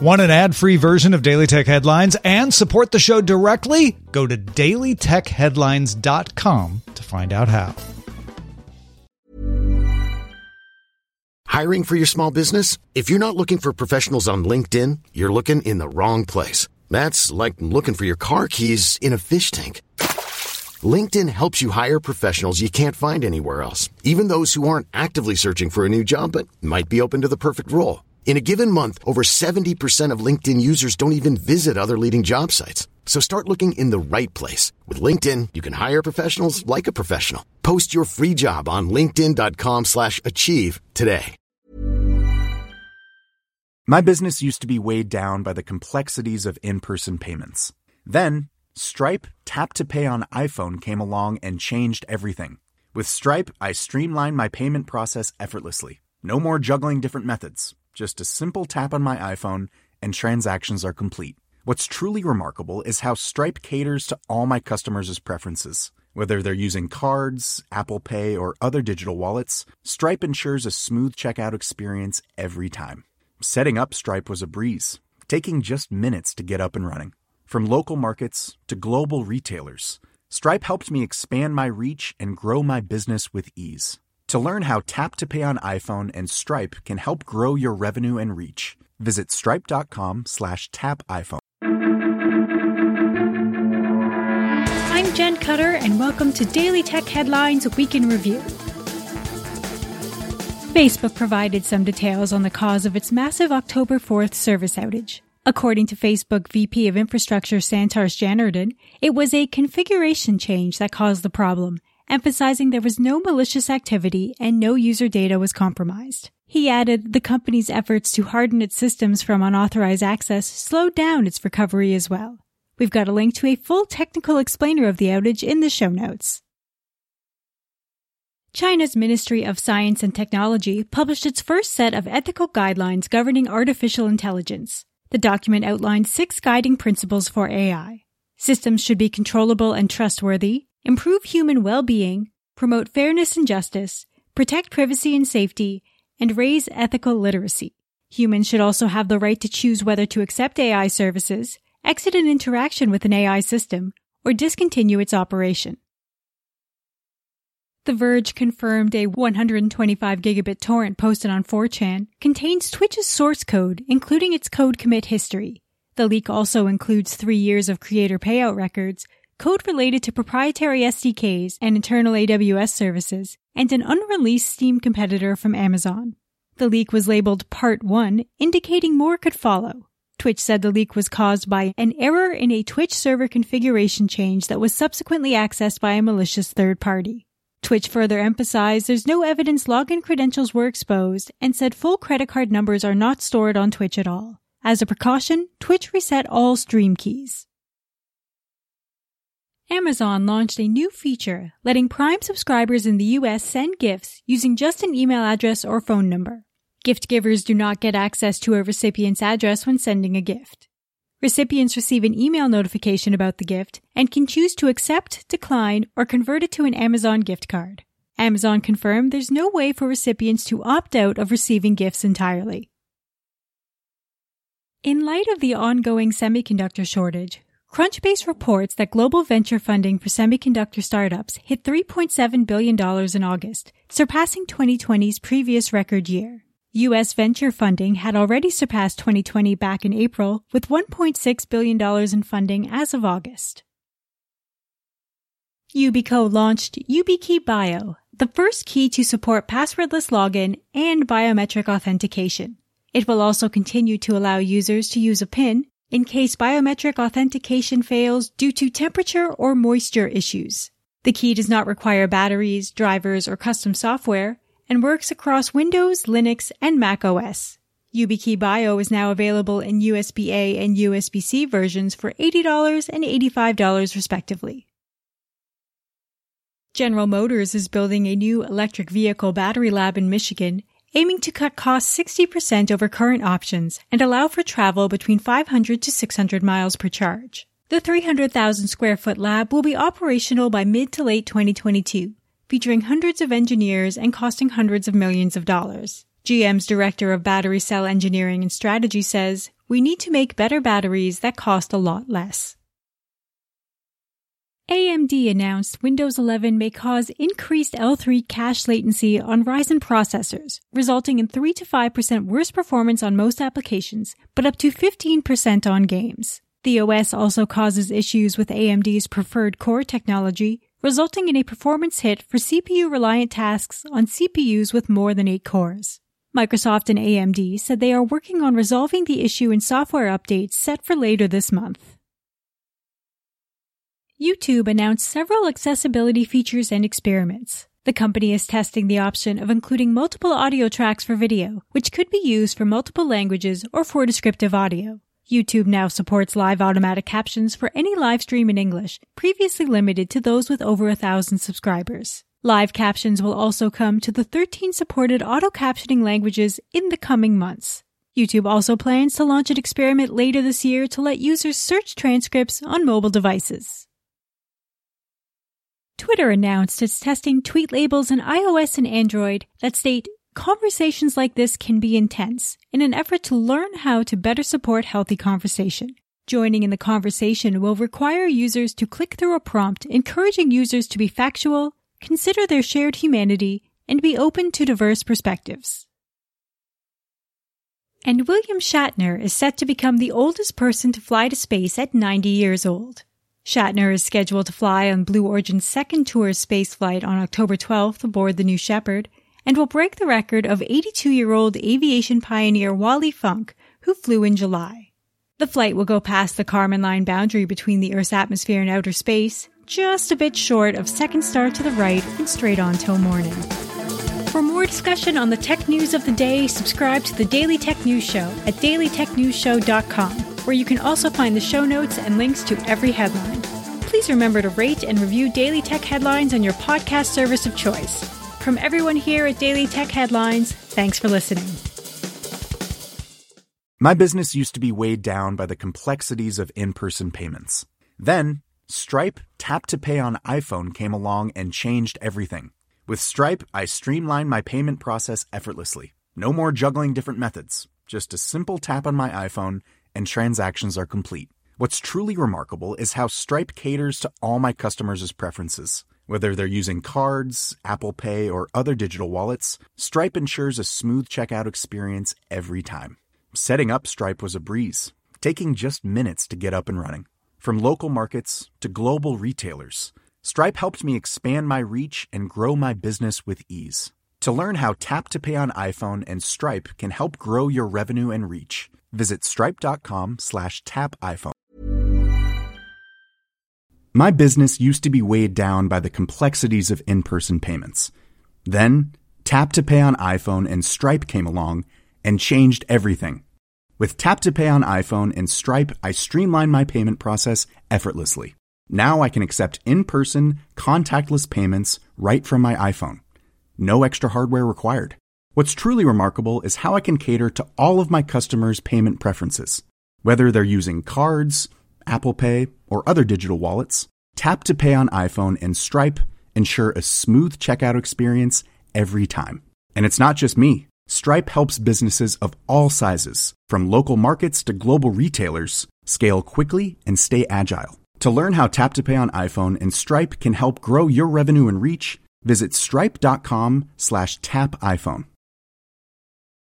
Want an ad-free version of Daily Tech Headlines and support the show directly? Go to dailytechheadlines.com to find out how. Hiring for your small business? If you're not looking for professionals on LinkedIn, you're looking in the wrong place. That's like looking for your car keys in a fish tank. LinkedIn helps you hire professionals you can't find anywhere else, even those who aren't actively searching for a new job but might be open to the perfect role. In a given month, over 70% of LinkedIn users don't even visit other leading job sites. So start looking in the right place. With LinkedIn, you can hire professionals like a professional. Post your free job on linkedin.com/achieve today. My business used to be weighed down by the complexities of in-person payments. Then, Stripe Tap to Pay on iPhone came along and changed everything. With Stripe, I streamlined my payment process effortlessly. No more juggling different methods. Just a simple tap on my iPhone and transactions are complete. What's truly remarkable is how Stripe caters to all my customers' preferences. Whether they're using cards, Apple Pay, or other digital wallets, Stripe ensures a smooth checkout experience every time. Setting up Stripe was a breeze, taking just minutes to get up and running. From local markets to global retailers, Stripe helped me expand my reach and grow my business with ease. To learn how Tap to Pay on iPhone and Stripe can help grow your revenue and reach, visit stripe.com/tapiphone. I'm Jen Cutter, and welcome to Daily Tech Headlines Week in Review. Facebook provided some details on the cause of its massive October 4th service outage. According to Facebook VP of Infrastructure Santosh Janardhan, it was a configuration change that caused the problem, emphasizing there was no malicious activity and no user data was compromised. He added the company's efforts to harden its systems from unauthorized access slowed down its recovery as well. We've got a link to a full technical explainer of the outage in the show notes. China's Ministry of Science and Technology published its first set of ethical guidelines governing artificial intelligence. The document outlines 6 guiding principles for AI. Systems should be controllable and trustworthy, improve human well-being, promote fairness and justice, protect privacy and safety, and raise ethical literacy. Humans should also have the right to choose whether to accept AI services, exit an interaction with an AI system, or discontinue its operation. The Verge confirmed a 125 gigabit torrent posted on 4chan contains Twitch's source code, including its code commit history. The leak also includes 3 years of creator payout records, code related to proprietary SDKs and internal AWS services, and an unreleased Steam competitor from Amazon. The leak was labeled Part 1, indicating more could follow. Twitch said the leak was caused by an error in a Twitch server configuration change that was subsequently accessed by a malicious third party. Twitch further emphasized there's no evidence login credentials were exposed and said full credit card numbers are not stored on Twitch at all. As a precaution, Twitch reset all stream keys. Amazon launched a new feature letting Prime subscribers in the US send gifts using just an email address or phone number. Gift givers do not get access to a recipient's address when sending a gift. Recipients receive an email notification about the gift and can choose to accept, decline, or convert it to an Amazon gift card. Amazon confirmed there's no way for recipients to opt out of receiving gifts entirely. In light of the ongoing semiconductor shortage, Crunchbase reports that global venture funding for semiconductor startups hit $3.7 billion in August, surpassing 2020's previous record year. U.S. venture funding had already surpassed 2020 back in April, with $1.6 billion in funding as of August. Yubico launched YubiKey Bio, the first key to support passwordless login and biometric authentication. It will also continue to allow users to use a PIN in case biometric authentication fails due to temperature or moisture issues. The key does not require batteries, drivers, or custom software, and works across Windows, Linux, and Mac OS. YubiKey Bio is now available in USB-A and USB-C versions for $80 and $85 respectively. General Motors is building a new electric vehicle battery lab in Michigan, aiming to cut costs 60% over current options and allow for travel between 500 to 600 miles per charge. The 300,000 square foot lab will be operational by mid to late 2022, featuring hundreds of engineers and costing hundreds of millions of dollars. GM's director of battery cell engineering and strategy says, We need to make better batteries that cost a lot less. AMD announced Windows 11 may cause increased L3 cache latency on Ryzen processors, resulting in 3 to 5% worse performance on most applications, but up to 15% on games. The OS also causes issues with AMD's preferred core technology, resulting in a performance hit for CPU-reliant tasks on CPUs with more than 8 cores. Microsoft and AMD said they are working on resolving the issue in software updates set for later this month. YouTube announced several accessibility features and experiments. The company is testing the option of including multiple audio tracks for video, which could be used for multiple languages or for descriptive audio. YouTube now supports live automatic captions for any live stream in English, previously limited to those with over 1,000 subscribers. Live captions will also come to the 13 supported auto-captioning languages in the coming months. YouTube also plans to launch an experiment later this year to let users search transcripts on mobile devices. Twitter announced it's testing tweet labels in iOS and Android that state, "Conversations like this can be intense," in an effort to learn how to better support healthy conversation. Joining in the conversation will require users to click through a prompt encouraging users to be factual, consider their shared humanity, and be open to diverse perspectives. And William Shatner is set to become the oldest person to fly to space at 90 years old. Shatner is scheduled to fly on Blue Origin's second tourist spaceflight on October 12th aboard the New Shepard, and will break the record of 82-year-old aviation pioneer Wally Funk, who flew in July. The flight will go past the Kármán line boundary between the Earth's atmosphere and outer space, just a bit short of second star to the right and straight on till morning. For more discussion on the tech news of the day, subscribe to the Daily Tech News Show at dailytechnewsshow.com, where you can also find the show notes and links to every headline. Please remember to rate and review Daily Tech Headlines on your podcast service of choice. From everyone here at Daily Tech Headlines, thanks for listening. My business used to be weighed down by the complexities of in-person payments. Then, Stripe Tap to Pay on iPhone came along and changed everything. With Stripe, I streamlined my payment process effortlessly. No more juggling different methods. Just a simple tap on my iPhone and transactions are complete. What's truly remarkable is how Stripe caters to all my customers' preferences. Whether they're using cards, Apple Pay, or other digital wallets, Stripe ensures a smooth checkout experience every time. Setting up Stripe was a breeze, taking just minutes to get up and running. From local markets to global retailers, Stripe helped me expand my reach and grow my business with ease. To learn how Tap to Pay on iPhone and Stripe can help grow your revenue and reach, visit stripe.com/tapiphone. My business used to be weighed down by the complexities of in-person payments. Then, Tap to Pay on iPhone and Stripe came along and changed everything. With Tap to Pay on iPhone and Stripe, I streamlined my payment process effortlessly. Now I can accept in-person, contactless payments right from my iPhone. No extra hardware required. What's truly remarkable is how I can cater to all of my customers' payment preferences. Whether they're using cards, Apple Pay, or other digital wallets, Tap to Pay on iPhone and Stripe ensure a smooth checkout experience every time. And it's not just me. Stripe helps businesses of all sizes, from local markets to global retailers, scale quickly and stay agile. To learn how Tap to Pay on iPhone and Stripe can help grow your revenue and reach, visit stripe.com/tapiphone.